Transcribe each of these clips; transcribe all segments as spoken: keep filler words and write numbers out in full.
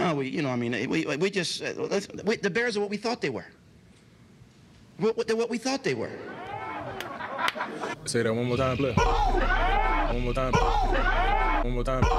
No, we, you know, I mean, we, we just, uh, let's, we, the Bears are what we thought they were. What, what, they're what we thought they were. Say that one more time, play. One more time. One more time.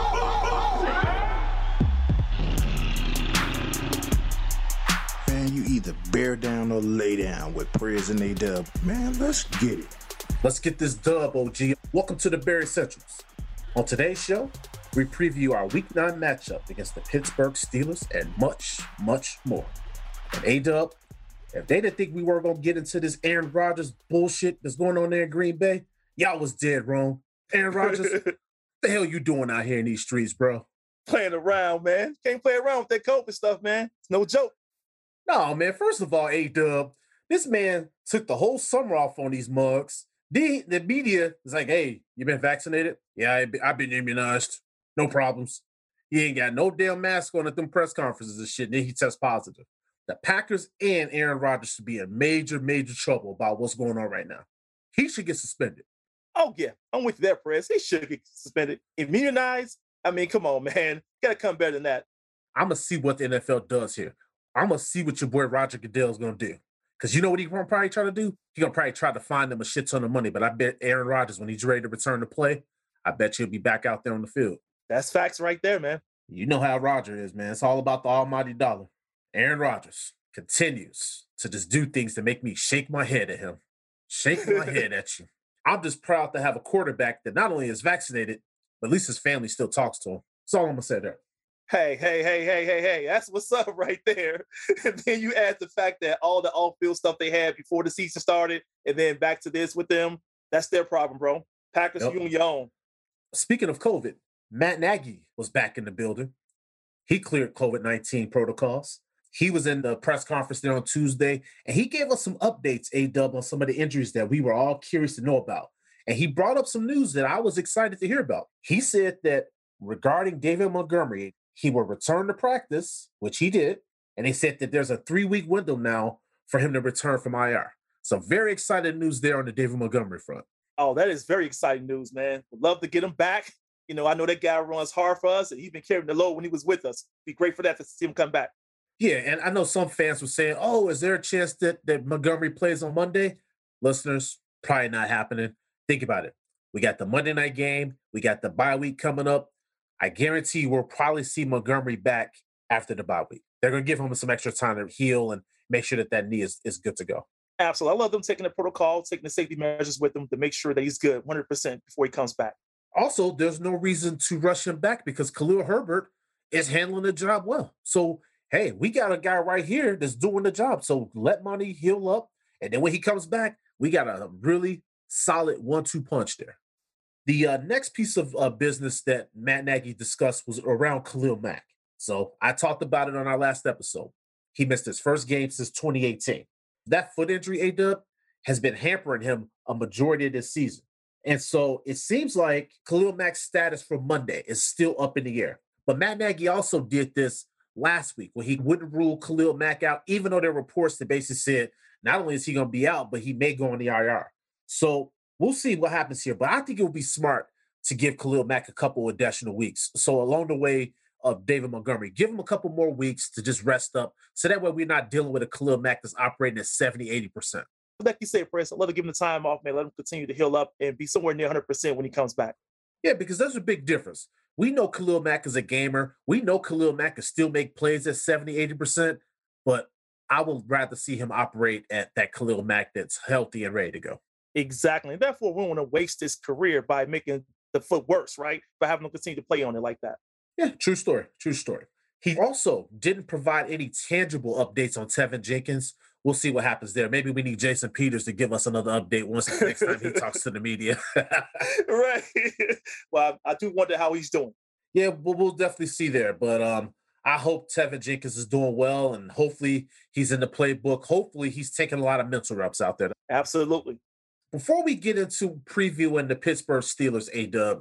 Man, you either bear down or lay down with Prez and A-Dub. Man, let's get it. Let's get this dub, O G. Welcome to the Bear Essentials. On today's show, we preview our Week nine matchup against the Pittsburgh Steelers and much, much more. And A-Dub, if they didn't think we were going to get into this Aaron Rodgers bullshit that's going on there in Green Bay, y'all was dead wrong. Aaron Rodgers, what the hell you doing out here in these streets, bro? Playing around, man. Can't play around with that COVID stuff, man. It's no joke. No, man. First of all, A-Dub, this man took the whole summer off on these mugs. The, the media is like, hey, you been vaccinated? Yeah, I've been immunized. No problems. He ain't got no damn mask on at them press conferences and shit. And then he tests positive. The Packers and Aaron Rodgers should be in major, major trouble about what's going on right now. He should get suspended. Oh, yeah. I'm with you there, Prez. He should get suspended. Immunized? I mean, come on, man. You got to come better than that. I'm going to see what the N F L does here. I'm going to see what your boy Roger Goodell is going to do. Because you know what he's going to probably try to do? He's going to probably try to find them a shit ton of money. But I bet Aaron Rodgers, when he's ready to return to play, I bet he'll be back out there on the field. That's facts right there, man. You know how Roger is, man. It's all about the almighty dollar. Aaron Rodgers continues to just do things to make me shake my head at him. Shake my head at you. I'm just proud to have a quarterback that not only is vaccinated, but at least his family still talks to him. That's all I'm going to say there. Hey, hey, hey, hey, hey, hey, that's what's up right there. And then you add the fact that all the off-field stuff they had before the season started, and then back to this with them, that's their problem, bro. Packers, yep. You on your own. Speaking of COVID, Matt Nagy was back in the building. He cleared COVID nineteen protocols. He was in the press conference there on Tuesday, and he gave us some updates, A-Dub, on some of the injuries that we were all curious to know about. And he brought up some news that I was excited to hear about. He said that regarding David Montgomery, he will return to practice, which he did, and he said that there's a three-week window now for him to return from I R. So very excited news there on the David Montgomery front. Oh, that is very exciting news, man. Would love to get him back. You know, I know that guy runs hard for us, and he's been carrying the load when he was with us. Be great for that to see him come back. Yeah, and I know some fans were saying, oh, is there a chance that, that Montgomery plays on Monday? Listeners, probably not happening. Think about it. We got the Monday night game. We got the bye week coming up. I guarantee we'll probably see Montgomery back after the bye week. They're going to give him some extra time to heal and make sure that that knee is, is good to go. Absolutely. I love them taking the protocol, taking the safety measures with him to make sure that he's good one hundred percent before he comes back. Also, there's no reason to rush him back because Khalil Herbert is handling the job well. So, hey, we got a guy right here that's doing the job. So let Monty heal up. And then when he comes back, we got a really solid one two punch there. The uh, next piece of uh, business that Matt Nagy discussed was around Khalil Mack. So I talked about it on our last episode. He missed his first game since twenty eighteen. That foot injury, A-Dub, has been hampering him a majority of this season. And so it seems like Khalil Mack's status for Monday is still up in the air. But Matt Nagy also did this last week when he wouldn't rule Khalil Mack out, even though there were reports that basically said not only is he going to be out, but he may go on the I R. So we'll see what happens here. But I think it would be smart to give Khalil Mack a couple additional weeks. So along the way of David Montgomery, give him a couple more weeks to just rest up. So that way we're not dealing with a Khalil Mack that's operating at seventy, eighty percent. Like you said, Press, I'd love to give him the time off, man. Let him continue to heal up and be somewhere near one hundred percent when he comes back. Yeah, because there's a big difference. We know Khalil Mack is a gamer. We know Khalil Mack can still make plays at seventy, eighty percent, but I would rather see him operate at that Khalil Mack that's healthy and ready to go. Exactly. And therefore, we don't want to waste his career by making the foot worse, right? By having him continue to play on it like that. Yeah, true story. True story. He also didn't provide any tangible updates on Tevin Jenkins. We'll see what happens there. Maybe we need Jason Peters to give us another update once the next time he talks to the media. Right. Well, I, I do wonder how he's doing. Yeah, we'll, we'll definitely see there. But um, I hope Tevin Jenkins is doing well, and hopefully he's in the playbook. Hopefully he's taking a lot of mental reps out there. Absolutely. Before we get into previewing the Pittsburgh Steelers, A-Dub,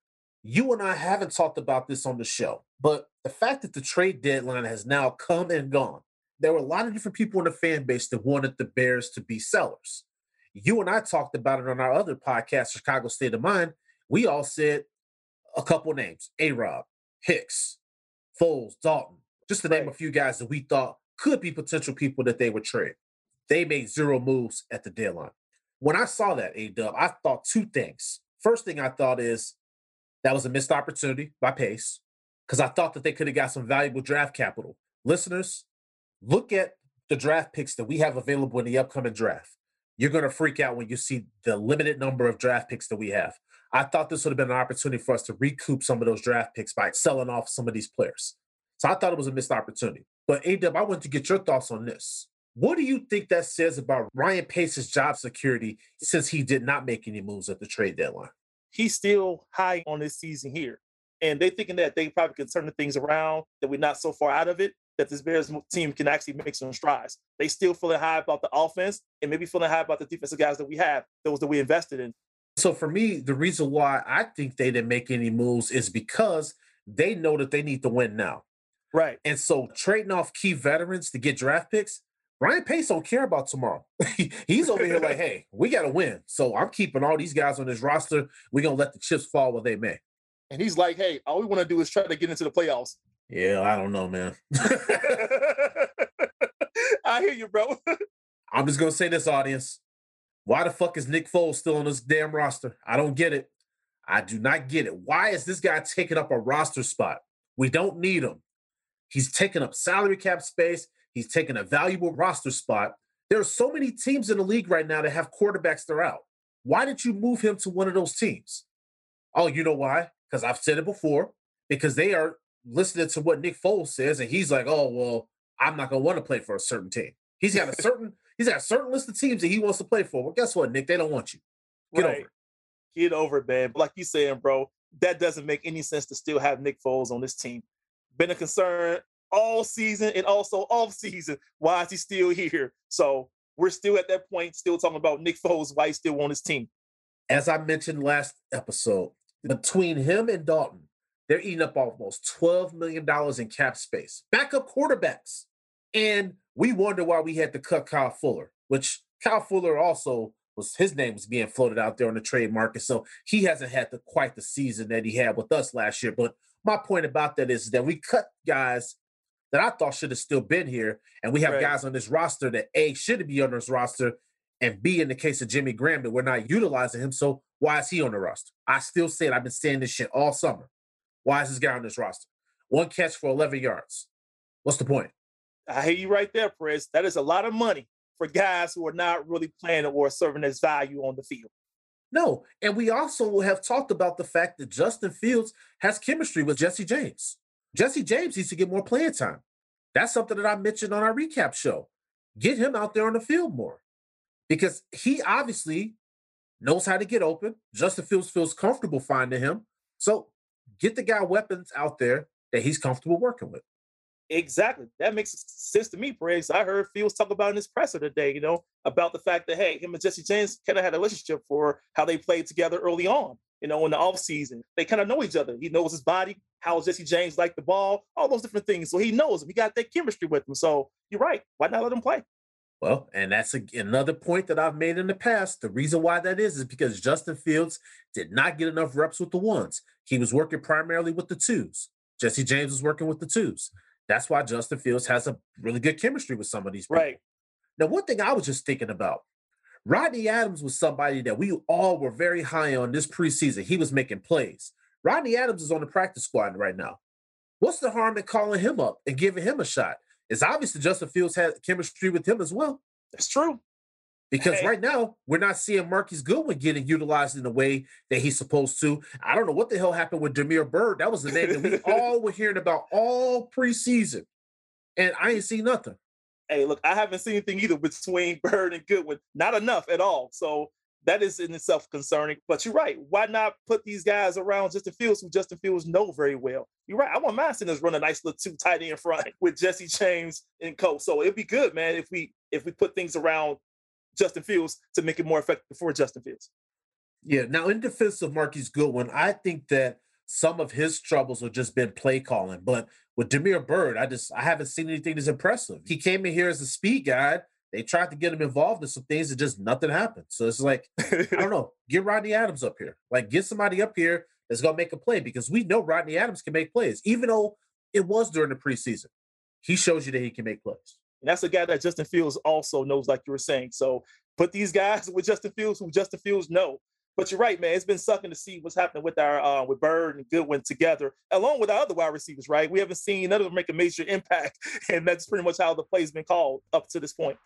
you and I haven't talked about this on the show, but the fact that the trade deadline has now come and gone, there were a lot of different people in the fan base that wanted the Bears to be sellers. You and I talked about it on our other podcast, Chicago State of Mind. We all said a couple names, A-Rob, Hicks, Foles, Dalton. Just to name Right. a few guys that we thought could be potential people that they would trade. They made zero moves at the deadline. When I saw that, A-Dub, I thought two things. First thing I thought is that was a missed opportunity by Pace because I thought that they could have got some valuable draft capital. Listeners, look at the draft picks that we have available in the upcoming draft. You're going to freak out when you see the limited number of draft picks that we have. I thought this would have been an opportunity for us to recoup some of those draft picks by selling off some of these players. So I thought it was a missed opportunity. But A-Dub, I want to get your thoughts on this. What do you think that says about Ryan Pace's job security since he did not make any moves at the trade deadline? He's still high on this season here. And they thinking that they probably can turn the things around, that we're not so far out of it, that this Bears team can actually make some strides. They still feeling high about the offense and maybe feeling high about the defensive guys that we have, those that we invested in. So for me, the reason why I think they didn't make any moves is because they know that they need to win now. Right. And so trading off key veterans to get draft picks, Ryan Pace don't care about tomorrow. He's over here like, hey, we got to win. So I'm keeping all these guys on this roster. We're going to let the chips fall where they may. And he's like, hey, all we want to do is try to get into the playoffs. Yeah, I don't know, man. I hear you, bro. I'm just going to say this, audience. Why the fuck is Nick Foles still on this damn roster? I don't get it. I do not get it. Why is this guy taking up a roster spot? We don't need him. He's taking up salary cap space. He's taking a valuable roster spot. There are so many teams in the league right now that have quarterbacks that are out. Why did you move him to one of those teams? Oh, you know why? Because I've said it before. Because they are listening to what Nick Foles says, and he's like, oh, well, I'm not going to want to play for a certain team. He's got a certain he's got a certain list of teams that he wants to play for. Well, guess what, Nick? They don't want you. Get right. over it. Get over it, man. But like you saying, bro, that doesn't make any sense to still have Nick Foles on this team. Been a concern all season and also off season. Why is he still here? So we're still at that point, still talking about Nick Foles, why he's still on his team. As I mentioned last episode, between him and Dalton, they're eating up almost twelve million dollars in cap space. Backup quarterbacks. And we wonder why we had to cut Kyle Fuller, which Kyle Fuller also was, his name was being floated out there on the trade market. So he hasn't had the, quite the season that he had with us last year. But my point about that is that we cut guys that I thought should have still been here. And we have Right. guys on this roster that A, should be on this roster, and B, in the case of Jimmy Graham, that we're not utilizing him. So why is he on the roster? I still say it. I've been saying this shit all summer. Why is this guy on this roster? One catch for eleven yards. What's the point? I hear you right there, Perez. That is a lot of money for guys who are not really playing or serving as value on the field. No. And we also have talked about the fact that Justin Fields has chemistry with Jesse James. Jesse James needs to get more playing time. That's something that I mentioned on our recap show. Get him out there on the field more because he obviously knows how to get open. Justin Fields feels comfortable finding him. So get the guy weapons out there that he's comfortable working with. Exactly. That makes sense to me, Perez. I heard Fields talk about in his presser today, you know, about the fact that, hey, him and Jesse James kind of had a relationship for how they played together early on, you know, in the offseason. They kind of know each other. He knows his body, how Jesse James liked the ball, all those different things. So he knows him. He got that chemistry with him. So you're right. Why not let him play? Well, and that's a, another point that I've made in the past. The reason why that is is because Justin Fields did not get enough reps with the ones. He was working primarily with the twos. Jesse James was working with the twos. That's why Justin Fields has a really good chemistry with some of these people. Right. Now, one thing I was just thinking about, Rodney Adams was somebody that we all were very high on this preseason. He was making plays. Rodney Adams is on the practice squad right now. What's the harm in calling him up and giving him a shot? It's obvious that Justin Fields had chemistry with him as well. That's true. Because Hey. right now, we're not seeing Marquise Goodwin getting utilized in the way that he's supposed to. I don't know what the hell happened with Damiere Byrd. That was the name that we all were hearing about all preseason. And I ain't seen nothing. Hey, look, I haven't seen anything either between Bird and Goodwin. Not enough at all. So that is in itself concerning. But you're right. Why not put these guys around Justin Fields, who Justin Fields know very well? You're right. I want my us run a nice little two tight end front with Jesse James and Coach. So it'd be good, man, if we if we put things around Justin Fields to make it more effective for Justin Fields. Yeah. Now, in defense of Marquise Goodwin, I think that some of his troubles have just been play calling. But with Damiere Byrd, I just I haven't seen anything that's impressive. He came in here as a speed guy. They tried to get him involved in some things and just nothing happened. So it's like, I don't know. Get Rodney Adams up here. Like, get somebody up here that's going to make a play because we know Rodney Adams can make plays, even though it was during the preseason. he shows you that he can make plays. And that's a guy that Justin Fields also knows, like you were saying. So put these guys with Justin Fields, who Justin Fields know. But you're right, man. It's been sucking to see what's happening with our uh, with Bird and Goodwin together, along with our other wide receivers. Right? We haven't seen none of them make a major impact, and that's pretty much how the play's been called up to this point.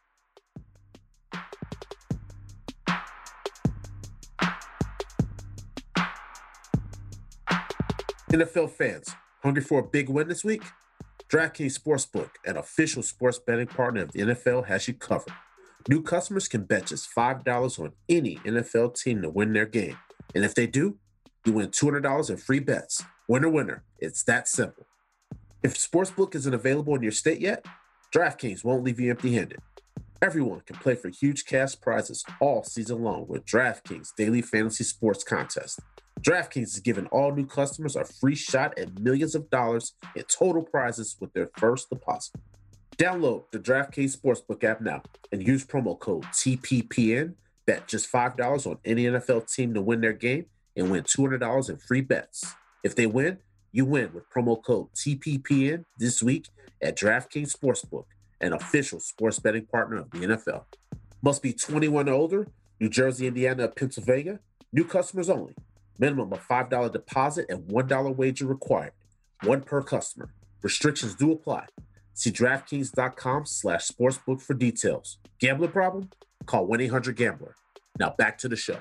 N F L fans, hungry for a big win this week? DraftKings Sportsbook, an official sports betting partner of the N F L, has you covered. New customers can bet just five dollars on any N F L team to win their game. And if they do, you win two hundred dollars in free bets. Winner, winner. It's that simple. If Sportsbook isn't available in your state yet, DraftKings won't leave you empty-handed. Everyone can play for huge cash prizes all season long with DraftKings Daily Fantasy Sports Contest. DraftKings is giving all new customers a free shot at millions of dollars in total prizes with their first deposit. Download the DraftKings Sportsbook app now and use promo code T P P N. Bet just five dollars on any N F L team to win their game and win two hundred dollars in free bets. If they win, you win with promo code T P P N this week at DraftKings Sportsbook, an official sports betting partner of the N F L. Must be twenty-one or older, New Jersey, Indiana, Pennsylvania. New customers only. Minimum of five dollars deposit and one dollar wager required. One per customer. Restrictions do apply. See DraftKings.com slash sportsbook for details. Gambling problem? Call one eight hundred gambler. Now back to the show.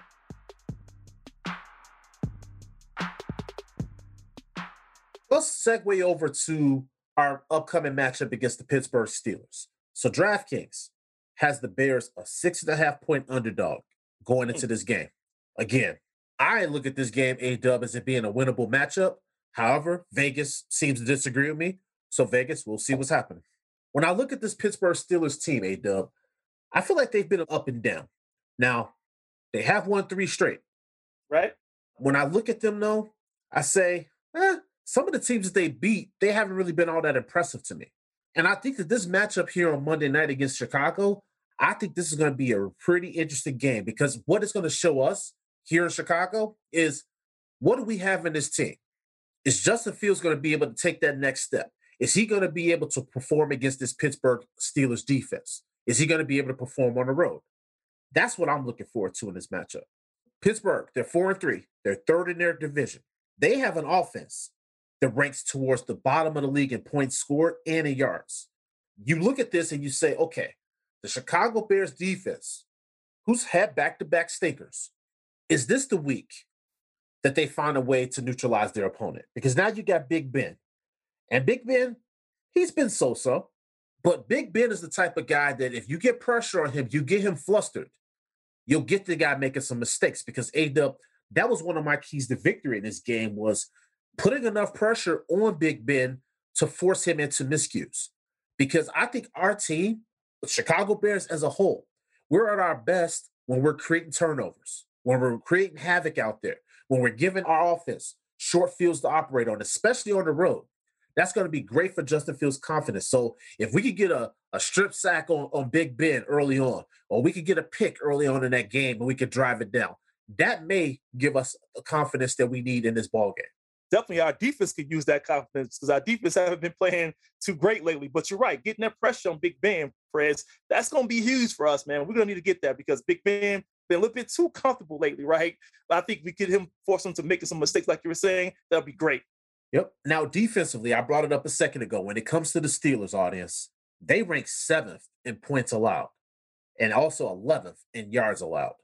Let's segue over to our upcoming matchup against the Pittsburgh Steelers. So DraftKings has the Bears a six and a half point underdog going into this game. Again, I look at this game, A-Dub, as it being a winnable matchup. However, Vegas seems to disagree with me. So Vegas, we'll see what's happening. When I look at this Pittsburgh Steelers team, A-Dub, I feel like they've been up and down. Now, they have won three straight. Right? When I look at them, though, I say, eh, some of the teams that they beat, they haven't really been all that impressive to me. And I think that this matchup here on Monday night against Chicago, I think this is going to be a pretty interesting game because what it's going to show us here in Chicago is what do we have in this team? Is Justin Fields going to be able to take that next step? Is he going to be able to perform against this Pittsburgh Steelers defense? Is he going to be able to perform on the road? That's what I'm looking forward to in this matchup. Pittsburgh, they're four and three. They're third in their division. They have an offense that ranks towards the bottom of the league in points scored and in yards. You look at this and you say, okay, the Chicago Bears defense, who's had back-to-back stinkers, is this the week that they find a way to neutralize their opponent? Because now you got Big Ben. And Big Ben, he's been so-so. But Big Ben is the type of guy that if you get pressure on him, you get him flustered, you'll get the guy making some mistakes. Because A-Dub, that was one of my keys to victory in this game was putting enough pressure on Big Ben to force him into miscues. Because I think our team, the Chicago Bears as a whole, we're at our best when we're creating turnovers, when we're creating havoc out there, when we're giving our offense short fields to operate on, especially on the road. That's going to be great for Justin Fields' confidence. So if we could get a, a strip sack on, on Big Ben early on, or we could get a pick early on in that game and we could drive it down, that may give us the confidence that we need in this ballgame. Definitely our defense could use that confidence because our defense haven't been playing too great lately. But you're right, getting that pressure on Big Ben, Prez, that's going to be huge for us, man. We're going to need to get that because Big Ben been a little bit too comfortable lately, right? But I think we get him, force him to make some mistakes like you were saying, that'll be great. Yep. Now, defensively, I brought it up a second ago. When it comes to the Steelers audience, they rank seventh in points allowed and also eleventh in yards allowed.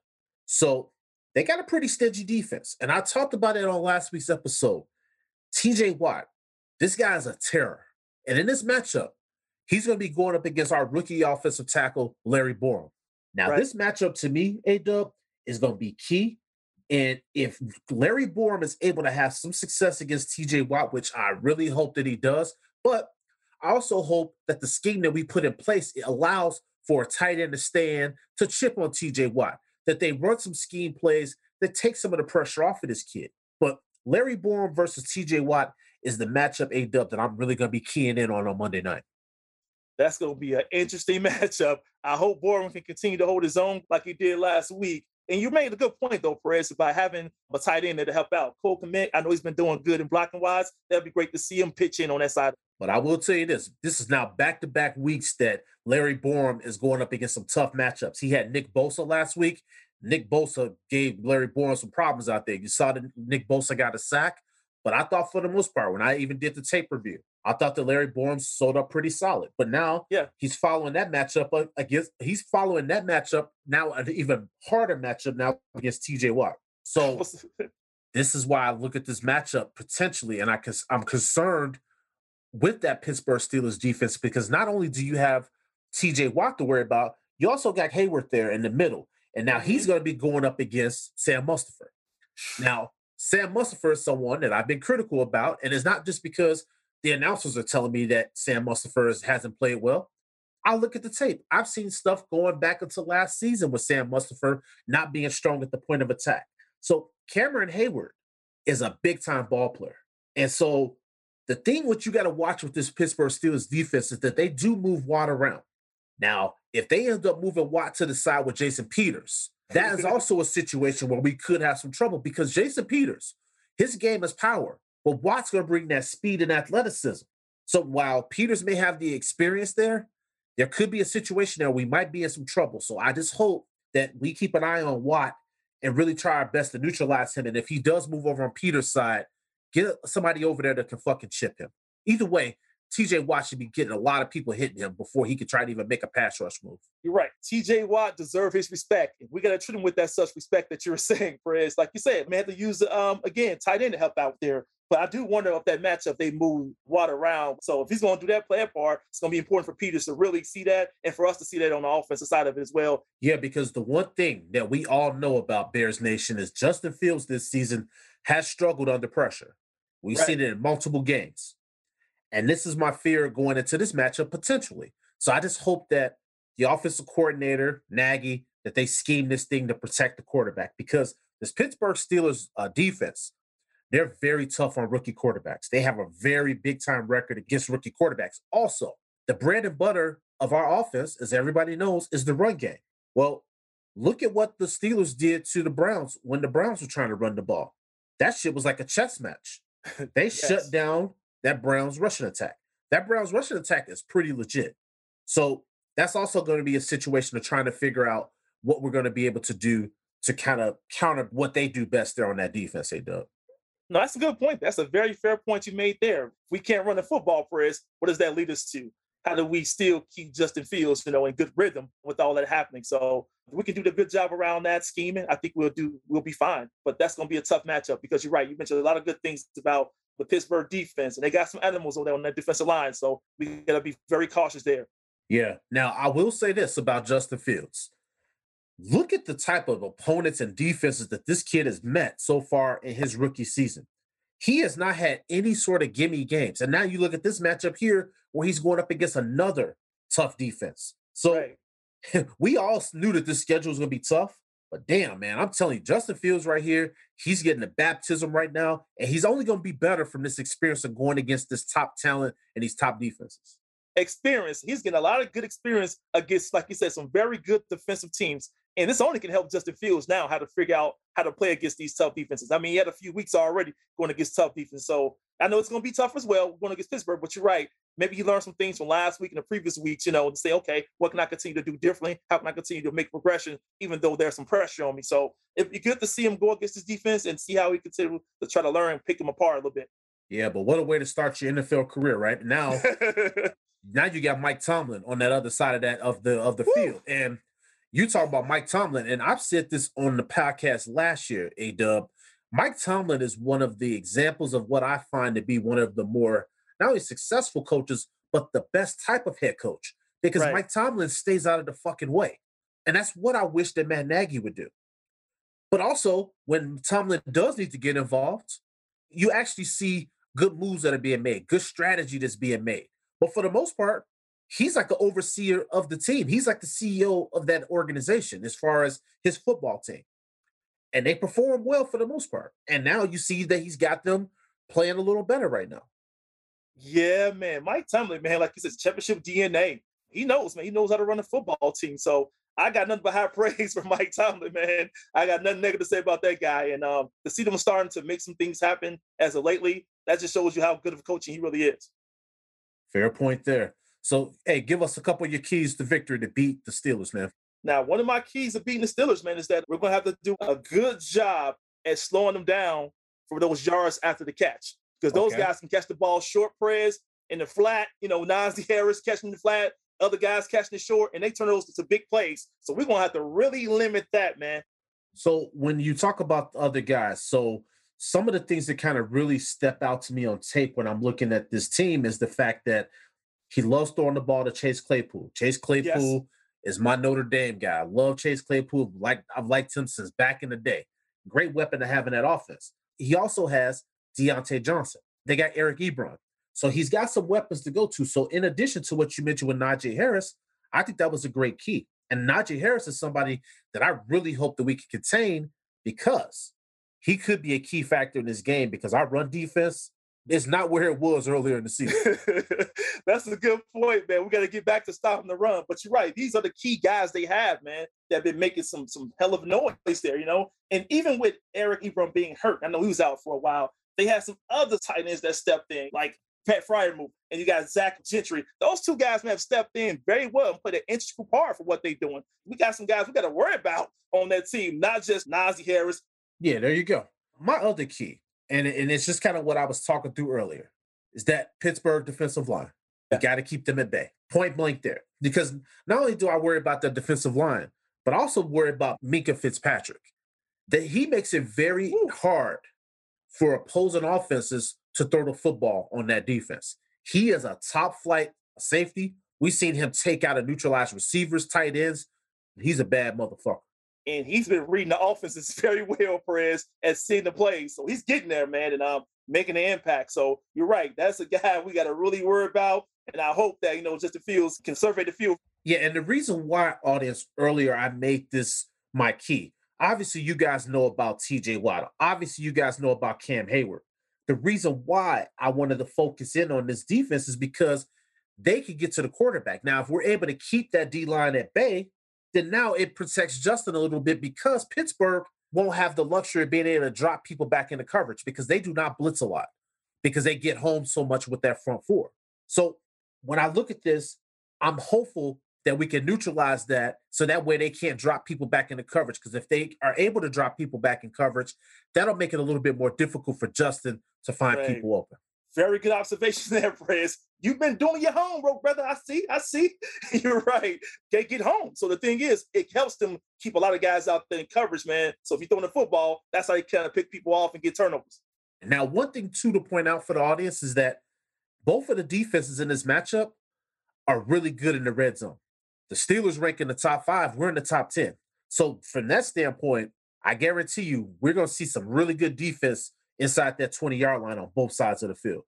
So they got a pretty stingy defense. And I talked about it on last week's episode. T J Watt, this guy is a terror. And in this matchup, he's going to be going up against our rookie offensive tackle, Larry Borom. Now, right. This matchup to me, A-Dub, is going to be key. And if Larry Borom is able to have some success against T J Watt, which I really hope that he does, but I also hope that the scheme that we put in place, it allows for a tight end to stand to chip on T J Watt, that they run some scheme plays that take some of the pressure off of this kid. But Larry Borom versus T J Watt is the matchup, A-Dub, that I'm really going to be keying in on on Monday night. That's going to be an interesting matchup. I hope Borom can continue to hold his own like he did last week. And you made a good point, though, Perez, by having a tight end there to help out. Cole Kmet, I know he's been doing good in blocking wise. That'd be great to see him pitch in on that side. But I will tell you this: this is now back-to-back weeks that Larry Borum is going up against some tough matchups. He had Nick Bosa last week. Nick Bosa gave Larry Borum some problems out there. You saw that Nick Bosa got a sack, but I thought for the most part, when I even did the tape review, I thought that Larry Borum sold up pretty solid. But now Yeah. he's following that matchup against. He's following that matchup now, an even harder matchup now against T J Watt. So this is why I look at this matchup potentially, and I cause I'm concerned with that Pittsburgh Steelers defense because not only do you have T J Watt to worry about, you also got Hayward there in the middle. And now he's going to be going up against Sam Mustipher. Now, Sam Mustipher is someone that I've been critical about, and it's not just because the announcers are telling me that Sam Mustipher hasn't played well. I'll look at the tape. I've seen stuff going back until last season with Sam Mustipher not being strong at the point of attack. So Cameron Hayward is a big-time ball player. And so the thing what you got to watch with this Pittsburgh Steelers defense is that they do move Watt around. Now, if they end up moving Watt to the side with Jason Peters, that is also a situation where we could have some trouble because Jason Peters, his game is power, but Watt's going to bring that speed and athleticism. So while Peters may have the experience there, there could be a situation there we might be in some trouble. So I just hope that we keep an eye on Watt and really try our best to neutralize him. And if he does move over on Peters' side, get somebody over there that can fucking chip him. Either way, T J Watt should be getting a lot of people hitting him before he could try to even make a pass rush move. You're right. T J Watt deserves his respect. We got to treat him with that such respect that you're saying, Perez. Like you said, man, had to use, um, again, tight end to help out there. But I do wonder if that matchup, they move Watt around. So if he's going to do that play part, it's going to be important for Peters to really see that and for us to see that on the offensive side of it as well. Yeah, because the one thing that we all know about Bears Nation is Justin Fields this season has struggled under pressure. We've Right. seen it in multiple games. And this is my fear going into this matchup potentially. So I just hope that the offensive coordinator, Nagy, that they scheme this thing to protect the quarterback because this Pittsburgh Steelers uh, defense, they're very tough on rookie quarterbacks. They have a very big-time record against rookie quarterbacks. Also, the bread and butter of our offense, as everybody knows, is the run game. Well, look at what the Steelers did to the Browns when the Browns were trying to run the ball. That shit was like a chess match. They Yes. shut down that Browns rushing attack. That Browns rushing attack is pretty legit. So that's also going to be a situation of trying to figure out what we're going to be able to do to kind of counter what they do best there on that defense, hey, Doug. No, that's a good point. That's a very fair point you made there. We can't run the football, Perez. What does that lead us to? How do we still keep Justin Fields, you know, in good rhythm with all that happening? So if we can do the good job around that scheming, I think we'll do, we'll be fine. But that's going to be a tough matchup because you're right. You mentioned a lot of good things about the Pittsburgh defense, and they got some animals over there on that defensive line. So we got to be very cautious there. Yeah. Now, I will say this about Justin Fields. Look at the type of opponents and defenses that this kid has met so far in his rookie season. He has not had any sort of gimme games. And now you look at this matchup here where he's going up against another tough defense. So Right. we all knew that this schedule was going to be tough. But damn, man, I'm telling you, Justin Fields right here, he's getting the baptism right now. And he's only going to be better from this experience of going against this top talent and these top defenses. Experience. He's getting a lot of good experience against, like you said, some very good defensive teams. And this only can help Justin Fields now how to figure out how to play against these tough defenses. I mean, he had a few weeks already going against tough defense. So I know it's going to be tough as well going against Pittsburgh, but you're right. Maybe he learned some things from last week and the previous weeks, you know, to say, okay, what can I continue to do differently? How can I continue to make progression, even though there's some pressure on me? So it'd be good to see him go against his defense and see how he continue to try to learn and pick them apart a little bit. Yeah, but what a way to start your N F L career, right? Now, now you got Mike Tomlin on that other side of that of the of the Woo! field. And you talk about Mike Tomlin, and I've said this on the podcast last year, A-Dub. Mike Tomlin is one of the examples of what I find to be one of the more not only successful coaches, but the best type of head coach. Because Right. Mike Tomlin stays out of the fucking way. And that's what I wish that Matt Nagy would do. But also, when Tomlin does need to get involved, you actually see good moves that are being made, good strategy that's being made. But for the most part, he's like the overseer of the team. He's like the C E O of that organization as far as his football team. And they perform well for the most part. And now you see that he's got them playing a little better right now. Yeah, man. Mike Tomlin, man, like you said, championship D N A. He knows, man. He knows how to run a football team. So I got nothing but high praise for Mike Tomlin, man. I got nothing negative to say about that guy. And um, to see them starting to make some things happen as of lately, that just shows you how good of a coaching he really is. Fair point there. So, hey, give us a couple of your keys to victory to beat the Steelers, man. Now, one of my keys of beating the Steelers, man, is that we're going to have to do a good job at slowing them down for those yards after the catch. Because those Okay. guys can catch the ball short press in the flat, you know, Najee Harris catching the flat, other guys catching it short, and they turn those into big plays. So we're going to have to really limit that, man. So when you talk about the other guys, so some of the things that kind of really step out to me on tape when I'm looking at this team is the fact that he loves throwing the ball to Chase Claypool. Chase Claypool is my Notre Dame guy. I love Chase Claypool. Like I've liked him since back in the day. Great weapon to have in that offense. He also has Deontay Johnson. They got Eric Ebron. So he's got some weapons to go to. So in addition to what you mentioned with Najee Harris, I think that was a great key. And Najee Harris is somebody that I really hope that we can contain because he could be a key factor in this game because our run defense is not where it was earlier in the season. That's a good point, man. We got to get back to stopping the run. But you're right. These are the key guys they have, man, that have been making some some hell of noise there, you know? And even with Eric Ebron being hurt, I know he was out for a while, they had some other tight ends that stepped in, like Pat Fryermuth, and you got Zach Gentry. Those two guys, man, have stepped in very well and played an integral part for what they're doing. We got some guys we got to worry about on that team, not just Najee Harris. Yeah, there you go. My other key, and, and it's just kind of what I was talking through earlier, is that Pittsburgh defensive line. You got to keep them at bay, point blank there. Because not only do I worry about the defensive line, but I also worry about Minkah Fitzpatrick. That he makes it very hard for opposing offenses to throw the football on that defense. He is a top flight safety. We've seen him take out and neutralize receivers, tight ends. He's a bad motherfucker. And he's been reading the offenses very well, Perez, and seeing the plays. So he's getting there, man, and um, making an impact. So you're right. That's a guy we got to really worry about. And I hope that, you know, just the fields can survey the field. Yeah, and the reason why, audience, earlier I made this my key. Obviously, you guys know about T J Watt. Obviously, you guys know about Cam Hayward. The reason why I wanted to focus in on this defense is because they could get to the quarterback. Now, if we're able to keep that D-line at bay, then now it protects Justin a little bit because Pittsburgh won't have the luxury of being able to drop people back into coverage because they do not blitz a lot because they get home so much with that front four. So when I look at this, I'm hopeful that we can neutralize that so that way they can't drop people back into coverage because if they are able to drop people back in coverage, that'll make it a little bit more difficult for Justin to find Right. people open. Very good observation there, Perez. You've been doing your homework, brother. I see. I see. You're right. They get home. So the thing is, it helps them keep a lot of guys out there in coverage, man. So if you're throwing the football, that's how they kind of pick people off and get turnovers. Now, one thing, too, to point out for the audience is that both of the defenses in this matchup are really good in the red zone. The Steelers rank in the top five. We're in the top ten. So from that standpoint, I guarantee you we're going to see some really good defense inside that twenty-yard line on both sides of the field.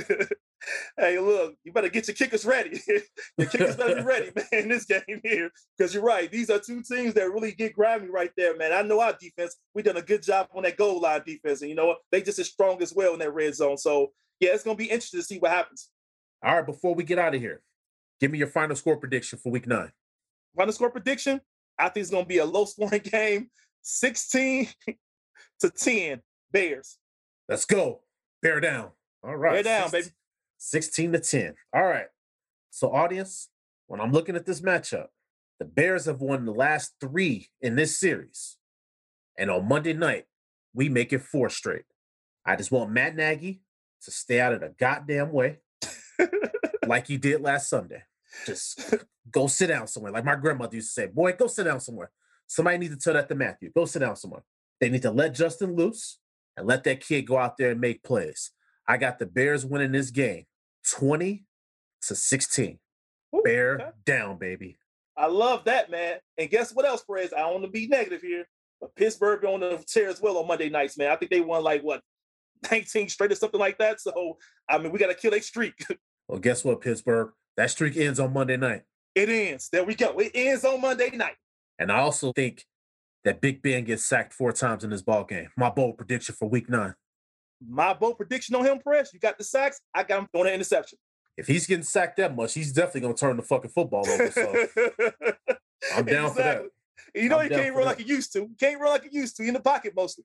Hey, look, you better get your kickers ready. Your kickers better be ready, man, in this game here. Because you're right. These are two teams that really get grimy right there, man. I know our defense, we've done a good job on that goal line defense. And you know what? They just as strong as well in that red zone. So, yeah, it's going to be interesting to see what happens. All right, before we get out of here, give me your final score prediction for week nine. Final score prediction, I think it's going to be a low-scoring game, sixteen to ten, Bears. Let's go. Bear down. All right. Bear down, baby. sixteen to ten. All right. So, audience, when I'm looking at this matchup, the Bears have won the last three in this series. And on Monday night, we make it four straight. I just want Matt Nagy to stay out of the goddamn way like he did last Sunday. Just go sit down somewhere. Like my grandmother used to say, boy, go sit down somewhere. Somebody needs to tell that to Matthew. Go sit down somewhere. They need to let Justin loose and let that kid go out there and make plays. I got the Bears winning this game twenty to sixteen. Ooh, Bear okay. down, baby. I love that, man. And guess what else, Perez? I don't want to be negative here, but Pittsburgh on the tear as well on Monday nights, man. I think they won like, what, nineteen straight or something like that. So, I mean, we got to kill a streak. Well, guess what, Pittsburgh? That streak ends on Monday night. It ends. There we go. It ends on Monday night. And I also think that Big Ben gets sacked four times in this ball game. My bold prediction for week nine. My bold prediction on him, Perez, you got the sacks. I got him throwing an interception. If he's getting sacked that much, he's definitely going to turn the fucking football over. So I'm down for that. You know I'm he down can't for run that. like he used to. He can't run like he used to. He in the pocket mostly.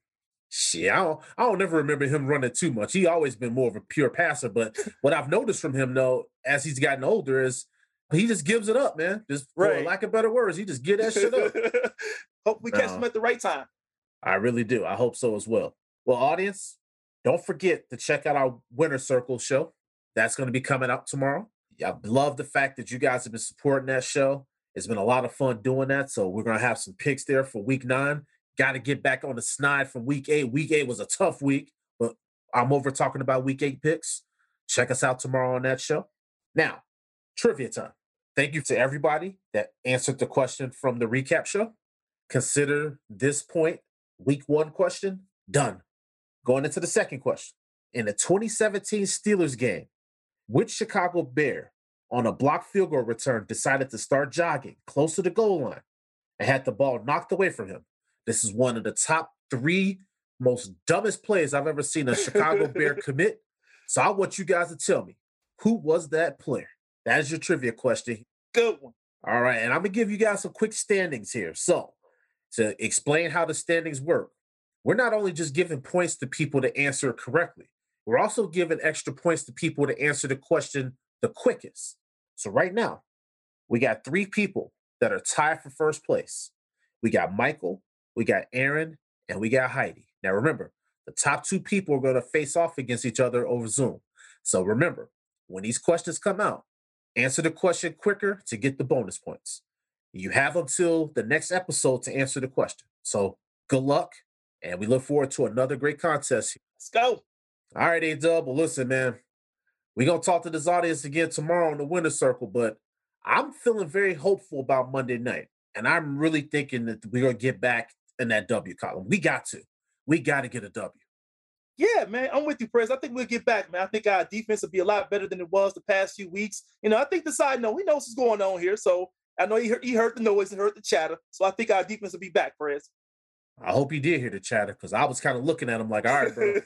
Shit, I don't, I don't never remember him running too much. He always been more of a pure passer. But what I've noticed from him, though, as he's gotten older, is he just gives it up, man. Just for Right. lack of better words, he just get that shit up. Hope we catch No. him at the right time. I really do. I hope so as well. Well, audience, don't forget to check out our Winner Circle show. That's going to be coming out tomorrow. I love the fact that you guys have been supporting that show. It's been a lot of fun doing that. So we're going to have some picks there for week nine. Got to get back on the snide from week eight. Week eight was a tough week, but I'm over talking about week eight picks. Check us out tomorrow on that show. Now, trivia time. Thank you to everybody that answered the question from the recap show. Consider this point, week one question, done. Going into the second question. In the twenty seventeen Steelers game, which Chicago Bear on a blocked field goal return decided to start jogging close to the goal line and had the ball knocked away from him? This is one of the top three most dumbest plays I've ever seen a Chicago Bear commit. So I want you guys to tell me, who was that player? That is your trivia question. Good one. All right, and I'm going to give you guys some quick standings here. So to explain how the standings work, we're not only just giving points to people to answer it correctly, we're also giving extra points to people to answer the question the quickest. So right now, we got three people that are tied for first place. We got Michael, we got Aaron, and we got Heidi. Now remember, the top two people are going to face off against each other over Zoom. So remember, when these questions come out, answer the question quicker to get the bonus points. You have until the next episode to answer the question. So good luck, and we look forward to another great contest. Let's go. All right, A-Dub, well, listen, man, we're going to talk to this audience again tomorrow in the Winner Circle, but I'm feeling very hopeful about Monday night, and I'm really thinking that we're going to get back in that W column. We got to. We got to get a W. Yeah, man, I'm with you, Prez. I think we'll get back, man. I think our defense will be a lot better than it was the past few weeks. You know, I think the side know, he knows what's going on here. So I know he heard, he heard the noise and heard the chatter. So I think our defense will be back, Prez. I hope you did hear the chatter, because I was kind of looking at him like, all right, bro.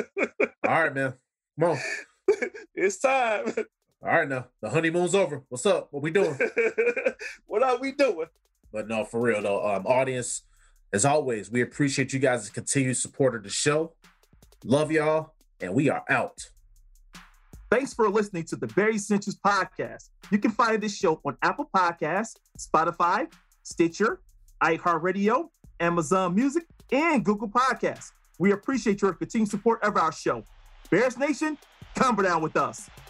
All right, man. Come on. It's time. All right, now. The honeymoon's over. What's up? What we doing? What are we doing? But no, for real, though. Um, audience, as always, we appreciate you guys' continued support of the show. Love y'all, and we are out. Thanks for listening to the Barry Essentials podcast. You can find this show on Apple Podcasts, Spotify, Stitcher, iHeartRadio, Amazon Music, and Google Podcasts. We appreciate your continued support of our show. Bears Nation, come down with us.